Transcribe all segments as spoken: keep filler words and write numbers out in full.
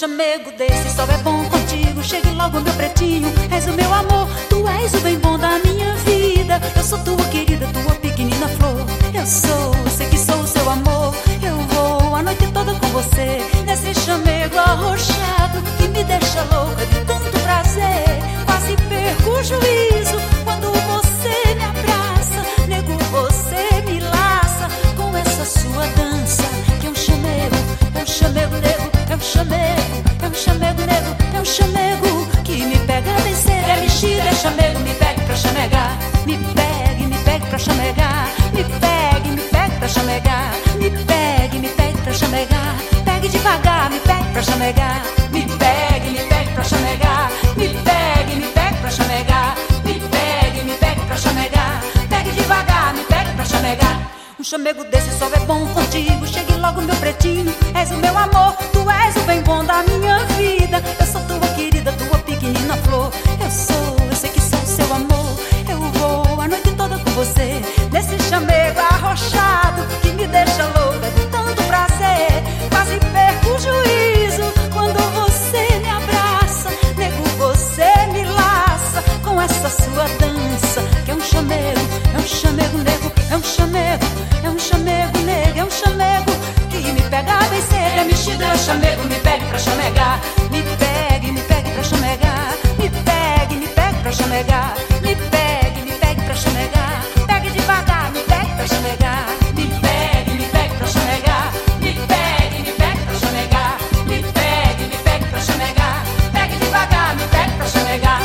chamego desse sol é bom contigo. Chegue logo, meu pretinho, és o meu amor. Tu és o bem bom da minha vida. Eu sou tua querida, tua pequenina flor. Eu sou, eu sei que sou o seu amor. Eu vou a noite toda com você, nesse chamego arrochado que me deixa louca de tanto prazer. Quase perco o juízo quando você me abraça. Nego, você me laça com essa sua dança, que é um chamego, é um chamego nego, é um chamego, é um chamego nego, é um chamego que me pega bem cedo. É mexido, é chamego, me pegue pra chamegar. Me pegue, me pegue pra chamegar. Me pegue, me pegue pra chamegar. Me pegue, me pegue pra chamegar. Pegue devagar, me pegue pra chamegar. Me pegue, me pegue pra chamegar. Me pegue, me pegue pra chamegar. Me pegue, me pegue pra chamegar. Pegue devagar, me pegue pra chamegar. Um chamego desse só é bom contigo. Chegue logo, meu pretinho, és o meu amor. Tu és o bem bom da minha vida. Eu sou tua querida, tua pequenina flor. Eu sou, eu sei que sou o seu amor. Eu vou a noite toda com você, nesse chamego arrochado que me deixa louca de tanto prazer. Quase perco o juízo quando você me abraça. Nego, você me laça com essa sua dança, que é um chamego, é um chamego nego, é um chamego, é um chamego nego, é um chamego que me pega bem cedo. É mexido, é um chamego, me pegue pra chamegar. Me pegue, me pegue pra chamegar. Me pegue, me pegue pra chamegar. Me pegue, me pegue pra chamegar. Pegue devagar, me pegue pra chamegar. Me pegue, me pegue pra chamegar. Me pegue, me pegue pra chamegar. Me pegue, me pegue pra chamegar. Pegue devagar, me pegue pra chamegar.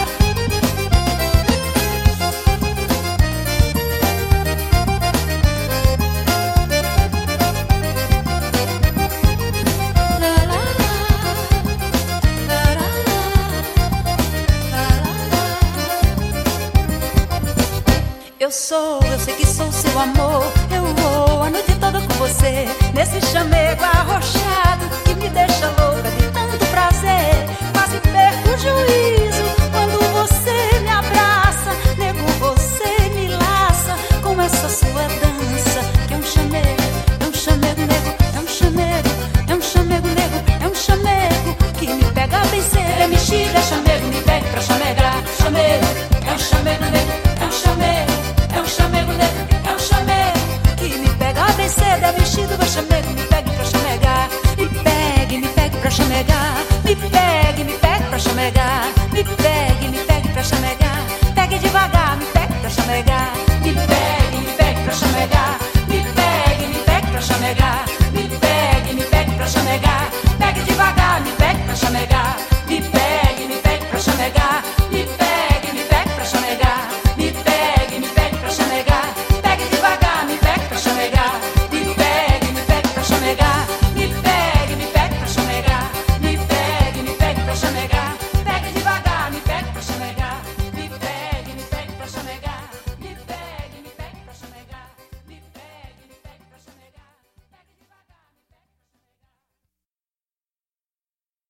Eu sou, eu sei que sou seu amor. Eu vou a noite toda com você, nesse chamego